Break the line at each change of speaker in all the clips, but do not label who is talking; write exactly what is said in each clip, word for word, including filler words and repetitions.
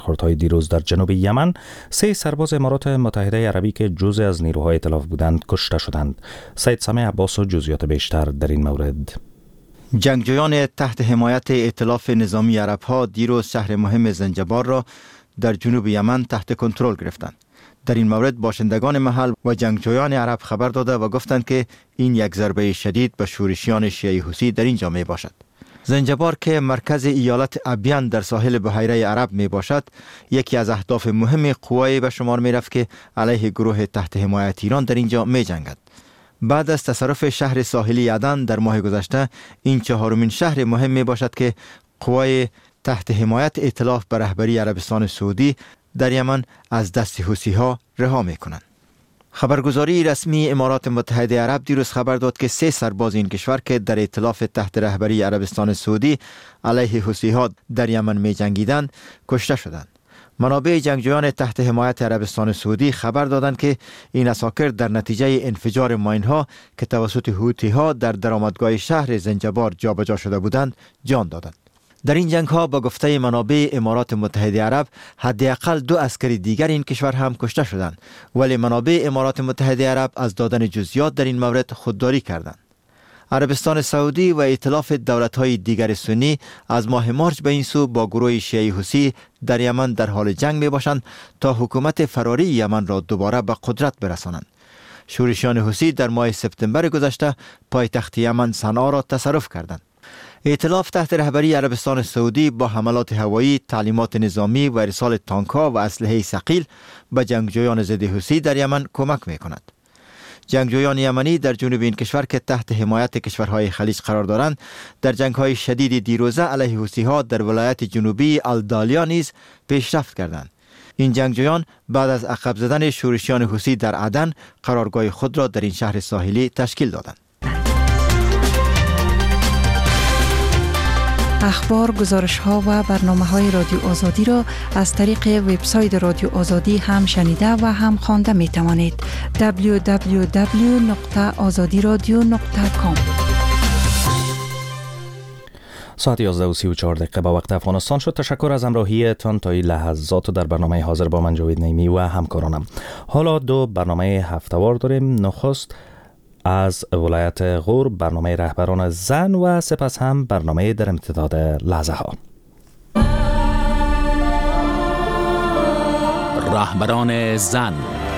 خردهای دیروز در جنوب یمن سه سرباز امارات متحده عربی که جزء از نیروهای ائتلاف بودند کشته شدند. سید سامع عباس و جزئیات بیشتر در این مورد.
جنگجویان تحت حمایت ائتلاف نظامی عرب‌ها دیروز شهر مهم زنجبار را در جنوب یمن تحت کنترل گرفتند. در این مورد باشندگان محل و جنگجویان عرب خبر داده و گفتند که این یک ضربه شدید به شورشیان شیعی حوثی در اینجا می باشد. زنجبار که مرکز ایالت ابیان در ساحل بحیره عرب می باشد، یکی از اهداف مهم قوای به شمار می رفت که علیه گروه تحت حمایت ایران در اینجا می جنگد. بعد از تصرف شهر ساحلی عدن در ماه گذشته، این چهارمین شهر مهم می باشد که قوای تحت حمایت ائتلاف به رهبری عربستان سعودی در یمن از دست حوثی ها رها می کنند. خبرگزاری رسمی امارات متحده عرب دیروز خبر داد که سه سرباز این کشور که در ائتلاف تحت رهبری عربستان سعودی علیه حوثی ها در یمن می جنگیدند کشته شدند. منابع جنگجویان تحت حمایت عربستان سعودی خبر دادند که این عساکر در نتیجه انفجار ماین‌ها که توسط حوثی ها در درآمدگاه شهر زنجبار جابجا شده بودند جان دادند. در این جنگ ها با گفته منابع امارات متحده عرب حداقل دو عسکری دیگر این کشور هم کشته شدند، ولی منابع امارات متحده عرب از دادن جزئیات در این مورد خودداری کردند. عربستان سعودی و ائتلاف دولت‌های دیگر سنی از ماه مارچ به این سو با گروه شیعی حوثی در یمن در حال جنگ میباشند تا حکومت فراری یمن را دوباره به قدرت برسانند. شورشیان حوثی در ماه سپتامبر گذشته پایتخت یمن صنعا را تصرف کردند. ائتلاف تحت رهبری عربستان سعودی با حملات هوایی، تعلیمات نظامی و ارسال تانک‌ها و اسلحه ثقیل به جنگجویان ضد حوثی در یمن کمک می‌کند. جنگجویان یمنی در جنوب این کشور که تحت حمایت کشورهای خلیج قرار دارند، در جنگ‌های شدید دیروزه علیه حوثی‌ها در ولایت جنوبی الدالیا نیز پیشرفت کردند. این جنگجویان بعد از عقب زدن شورشیان حوثی در عدن قرارگاه خود را در این شهر ساحلی تشکیل دادند.
اخبار، گزارش ها و برنامه های رادیو آزادی را از طریق وبسایت رادیو آزادی هم شنیده و هم خوانده می توانید. دبلیو دبلیو دبلیو نقطه آزادی رادیو نقطه کام.
ساعت یازده و سی و چهار دقیقه با وقت افغانستان شد. تشکر از همراهی تان تا این لحظات در برنامه حاضر با من جاوید نیمی و همکارانم. حالا دو برنامه هفته‌وار داریم. نخست از ولایت غور برنامه رهبران زن و سپس هم برنامه در امتداد لحظه ها.
رهبران زن.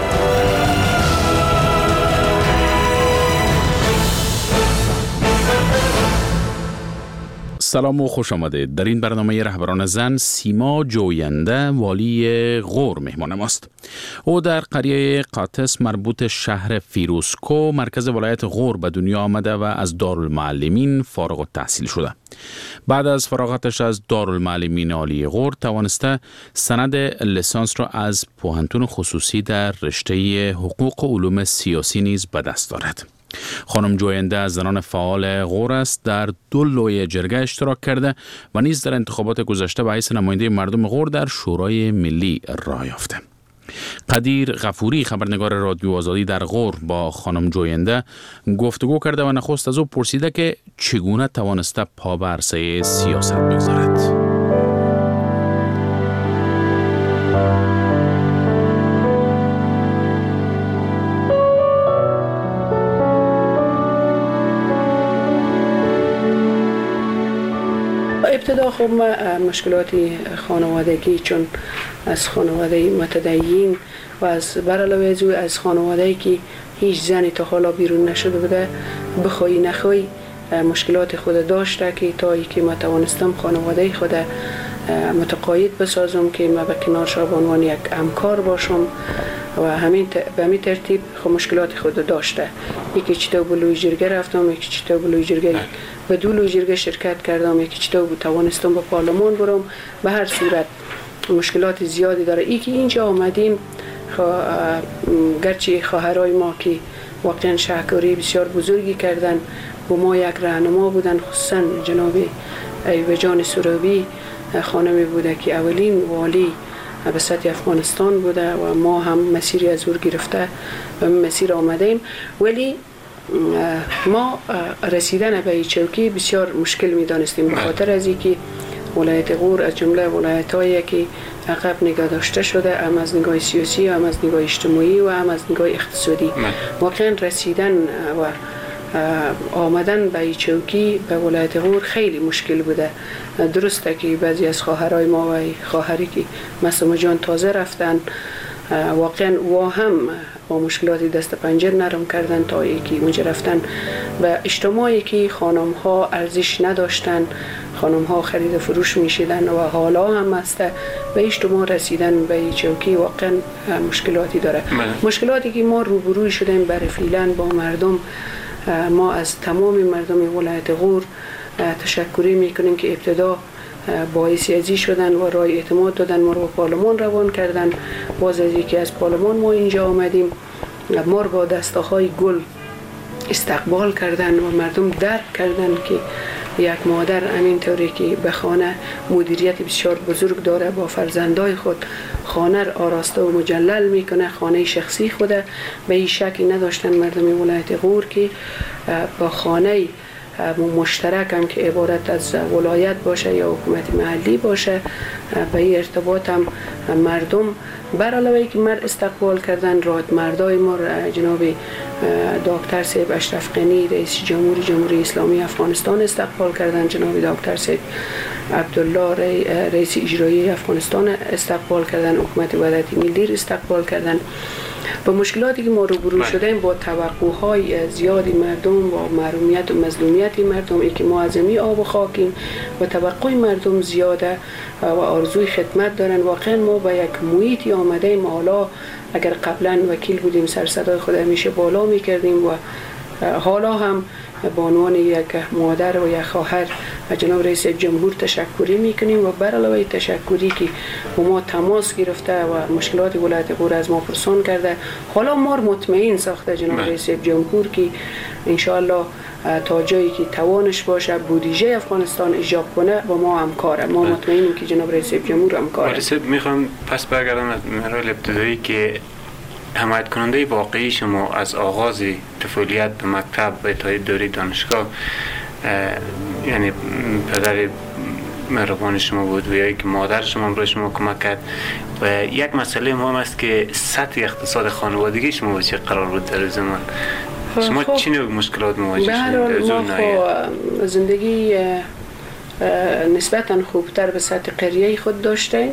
سلام و خوش آمدید. در این برنامه رهبران زن سیما جوینده والی غور مهمان ماست. او در قریه قاطس مربوط شهر فیروزکو مرکز ولایت غور به دنیا آمده و از دارالمعلمین فارغ التحصیل شده. بعد از فراغتش از دارالمعلمین عالی غور توانسته سند لیسانس را از پوهنتون خصوصی در رشته حقوق و علوم سیاسی نیز به دست دارد. خانم جوینده از زنان فعال غور است. در دو لوی جرگه اشتراک کرده و نیز در انتخابات گذشته به حیث نماینده مردم غور در شورای ملی رای یافته. قدیر غفوری خبرنگار رادیو آزادی در غور با خانم جوینده گفتگو کرده و نخست از او پرسیده که چگونه توانسته پا به عرصه سیاست بگذارد.
ابتدا خب ما مشکلات خانوادگی، چون از خانواده متدین و از برعلاوه از او از خانواده‌ای که هیچ زنی تا حالا بیرون نشده بوده، بخوای نخوای مشکلات خود داشته که تا ای که ما توانستم خانواده خود متقاعد بسازم که ما به کنارش به عنوان یک همکار باشم و همین به همین ترتیب خب مشکلات خود داشته. یکی چطور به لوی جرگه رفتم، یکی چطور به لوی جرگه به دو لوی جرگه شرکت کردم، یکی چطور توانستم به پارلمان برم. به هر صورت مشکلات زیادی داره. ای که اینجا آمدیم گرچه خواهرای ما که واقعا شهرکاری بسیار بزرگی کردن و ما یک راهنما بودن، خصوصا جناب ایوب جان سروی خانمی بوده که اولین والی به سطح افغانستان بوده و ما هم مسیری از او گرفته و مسیر آمدیم، ولی ما رسیدن به این چوکی بسیار مشکل می دانستیم به خاطر از اینکه ولایت غور از جمله ولایت‌هایی که عقب نگاه داشته شده، هم از نگاه سیاسی، هم از نگاه اجتماعی و هم از نگاه اقتصادی. واقعا رسیدن و آمدن به چوکی به ولایت غور خیلی مشکل بوده. درسته که بعضی از خواهرای ما و خواهری که مثل جان تازه رفتن، واقعا و هم با مشکلاتی دست پنجه نرم کردن تا یکی اونجا رفتن به اجتماعی که خانم ها ارزش نداشتن، خانم ها خرید و فروش میشیدن و حالا هم است به اجتماع رسیدن به چوکی واقعا مشکلاتی داره. مشکلاتی که ما روبروی شدیم برای فعلا با مردم، ما از تمام مردم ولایت غور تشکری میکنیم که ابتدا باعث ازی شدن و رای اعتماد دادن، ما رو به پارلمان روان کردن. باز از یکی از پارلمان ما اینجا آمدیم، ما رو با دستاهای گل استقبال کردن و مردم درک کردن که یک مادر همینطوری که به خانه مدیریت بسیار بزرگ داره، با فرزندای خود خانه را آراسته و مجلل میکنه، خانه شخصی خوده. به این شکی نداشتن مردم ولایت غور که با خانه مشترک هم که عبارت از ولایت باشه یا حکومت محلی باشه به این ارتباط هم مردم بر علاوه که مرد استقبال کردن، راد مردای ما جناب دکتر صاحب اشرف غنی رئیس جمهوری جمهوری اسلامی افغانستان استقبال کردن، جناب دکتر صاحب عبدالله رئیس اجرایی افغانستان استقبال کردن، حکومت وحدت ملی استقبال کردن. با مشکلاتی که ما روبرو شدیم با توقعهای زیادی مردم، با محرومیت و مظلومیت مردم، ای که ما از می آب و خاکیم و توقع مردم زیاده و آرزوی خدمت دارن. واقعا ما با یک محیطی آمده ایم، حالا اگر قبلا وکیل بودیم سر صدای خود همیشه بالا می کردیم و حالا هم به عنوان یک مادر و یک خواهر و جناب رئیس جمهور تشکری میکنیم و بر علاوه تشکری که با ما تماس گرفته و مشکلات ولایت غور از ما پرسان کرده، حالا ما مطمئن ساخته جناب رئیس جمهور که انشاءالله تا جایی که توانش باشه بودجه افغانستان ایجاب کنه با ما همکاره. ما مطمئنیم که جناب رئیس جمهور همکاره.
رئیس میخوام پس برگردم از مراحل ابتدایی که حمایت کننده واقعی شما از آغاز طفولیت به مکتب و تا دوره دانشگاه یعنی پدر مهربان شما بود و یا که مادر شما برای شما کمک کرد و یک مسئله مهم است که سطح اقتصاد خانوادگی شما به چه قرار بود در زمان شما
خب
چی نوع مشکلات مواجه
شدید؟ ما خب زندگی نسبتا خوبتر به سطح قریه خود داشتیم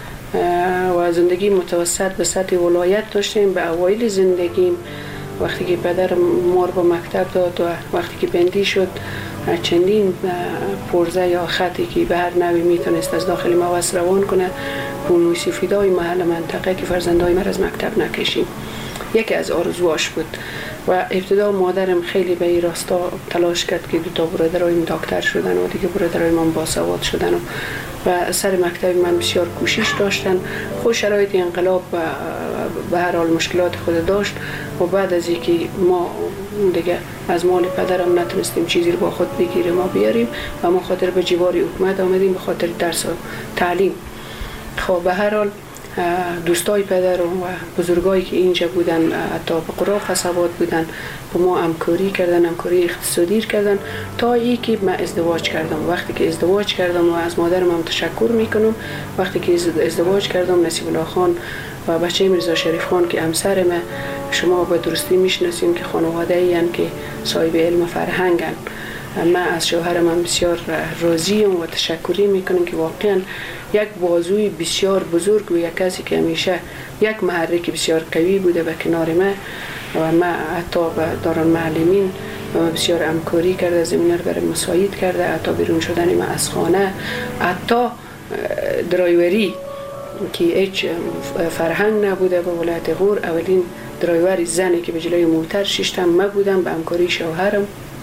و زندگی متوسط به سطح ولایت داشتیم. به اوایل زندگیم وقتی که پدر ما رو به مکتب داد و وقتی که بندی شد چندین پرزه یا خطی که به هر نوی میتونست از داخل موث روان کنه بونوی سفیدای محل منطقه که فرزندای ما از مکتب نکشیم یکی از آرزواش بود و ابتدا مادرم خیلی به این راستا تلاش کرد که دو تا برادرایم دکتر شدن و دیگه برادرایم من باسواد شدن و و سر مکتب من بسیار کوشش داشتن. خود شرایط انقلاب و به هر حال مشکلات خود داشت و بعد از اینکه ما دیگه از مال پدرم نتونستیم چیزی رو با خود بگیریم ما بیاریم و ما خاطر به جوار حکومت آمدیم به خاطر درس و تعلیم. خب به هر حال دوستای پدر و بزرگایی که اینجا بودن حتی به قراق قصبات بودن با ما همکاری کردن، همکاری اقتصادی کردن تا ای که من ازدواج کردم. وقتی که ازدواج کردم و از مادرم هم تشکر میکنم، وقتی که ازدواج کردم نصیب الله خان و بچه میرزا شریف خان که همسر من شما به درستی میشناسین که خانواده این که صاحب علم فرهنگن. من از شوهرم هم بسیار راضیم و تشکری میکنم که واقعا یک بازوی بسیار بزرگ و یک کسی که همیشه یک محرک بسیار قوی بوده به کنار من و من حتی به دارالمعلمین بسیار همکاری کرده، زمینه رو برای مساعد کرده، حتی بیرون شدن من از خانه، حتی درایوری که هیچ فرهنگ نبوده به ولایت غور. اولین درایور زنی که به جلوی موتر ششتم من بودم به همکاری شوهرم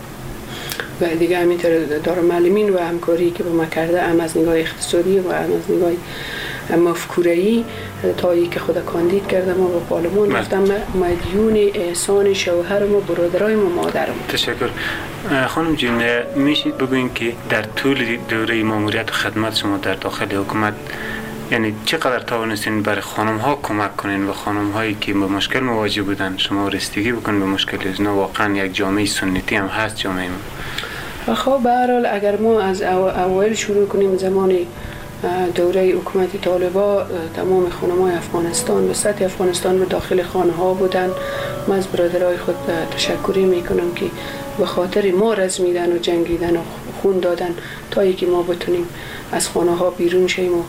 و دیگه همینطور دارالمعلمین و همکاری که با ما کرده هم از نگاه اقتصادی و هم از نگاه مفکوره‌ای تا ای که خدا کاندید کردم و به پارلمان رفتم مدیون احسان شوهرم و برادرایم و مادرم.
تشکر. خانم جون میشید بگوین که در طول دوره ماموریت و خدمت شما در داخل حکومت یعنی چقدر توانستین برای خانم ها کمک کنین و خانم هایی که با مشکل مواجه بودن شما رسیدگی بکنین به مشکل اینا؟ واقعا یک جامعه سنتی هم هست جامعه ما.
خب به هر حال اگر ما از اوایل شروع کنیم زمان دوره حکومت طالبا تمام خانم‌های افغانستان و سطح افغانستان به داخل خانه ها بودن. من از برادرای خود تشکری میکنم که به خاطر ما رزمیدن و جنگیدن و خون دادن تا اینکه ما بتونیم از خانه ها بیرون شیم و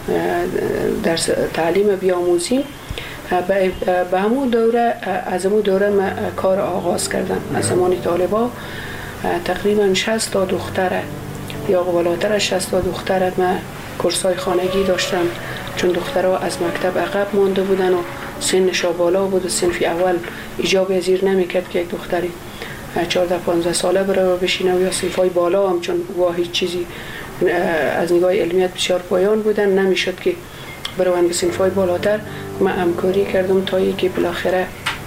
در تعلیم بیاموزیم. به همون دوره از همون دوره من کار آغاز کردم. از زمان طالبا تقریبا شصت تا دختره یا بالاتر از شصت تا دختره من کورسای خانگی داشتم، چون دخترها از مکتب عقب مانده بودن و سنش بالا بود و صنف اول ایجاب زیر نمیکرد که یک دختری چهارده پانزده ساله بره بشینه، یا صنفای بالا هم چون واحد چیزی از نگاه علمیت بسیار پایان بودن نمیشد که بروند به صنفای بالاتر. من همکاری کردم تا اینکه بالاخره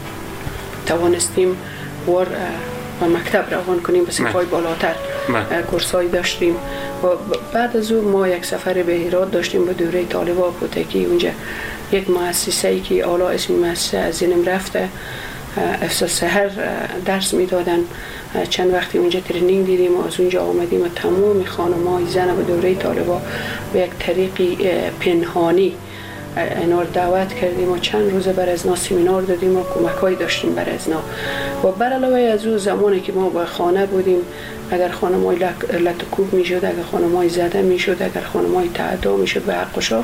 توانستیم وار و مکتب روان کنیم به صنفای بالاتر. کورسای داشتیم و بعد از اون ما یک سفر به هرات داشتیم به دوره طالبا بود که اونجا یک مؤسسه‌ای که حالا اسم مؤسسه از ذهنم رفته، افسر سحر درس میدادن. چند وقتی اونجا ترینینگ دیدیم و از اونجا آمدیم و تمام خانم‌های زن به دوره طالبا به یک طریقی پنهانی اینا رو دعوت کردیم و چند روز بر ازنا سمینار دادیم و کمک‌های داشتیم بر ازنا. و بر علاوه از اون زمانی که ما با خانه بودیم، اگر خانم‌های لطکوب میشد، اگر خانم‌های زده میشد، اگر خانم‌های تعدی میشد به حقشا،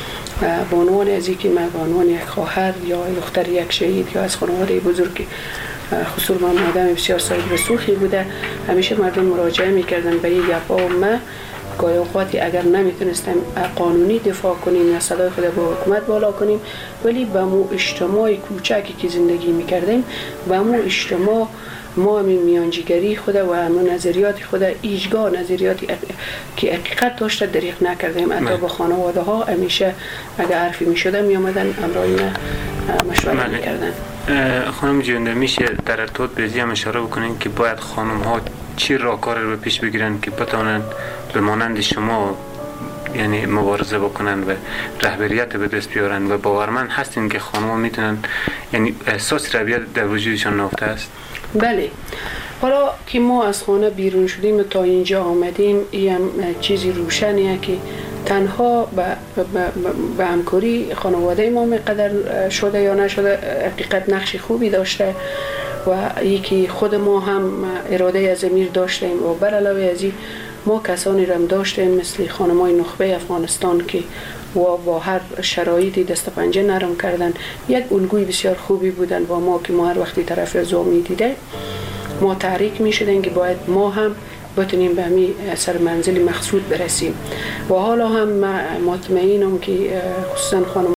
به عنوان از اینکه من به عنوان یک خواهر یا دختر یک شهید یا از خانواده بزرگ، خصوصا من آدم بسیار صاحب رسوخی بوده، همیشه مردم مراجعه میکردن به این گپا و من گاهی اوقاتی اگر نمیتونستم قانونی دفاع کنیم یا صدای خود با حکومت بالا کنیم، ولی به مو اجتماع کوچکی که زندگی میکردیم، به مو اجتماع ما همین میانجیگری خود و همون نظریات خود ایجگاه نظریاتی که حقیقت داشته دریغ نکردیم. حتی با خانواده ها همیشه اگر حرفی میشده میامدن امرای ما مشوره میکردن.
خانم جونده میشه در ارتباط به زیم اشاره بکنین که باید خانم ها چی راهکار رو پیش بگیرن که بتونن به مانند شما یعنی مبارزه بکنن و رهبریت به دست بیارن و باورمند هستین که خانم ها میتونن یعنی احساس رهبریت در وجودشان نهفته است؟
بله. حالا که ما از خانه بیرون شدیم تا اینجا آمدیم، این هم چیزی روشنیه که تنها به همکاری خانواده ما مقدر شده یا نشده حقیقت نقش خوبی داشته و یکی خود ما هم اراده از امیر داشتیم و بر علاوه از این ما کسانی رم داشتیم مثل خانمای نخبه افغانستان که و با هر شرایطی دست پنجه نرم کردن، یک الگوی بسیار خوبی بودن و ما که ما هر وقتی طرف زو میدیده ما تحریک میشدیم که باید ما هم بتونیم به همین سر منزل مقصود برسیم. و حالا هم مطمئنم که خصوصا خانم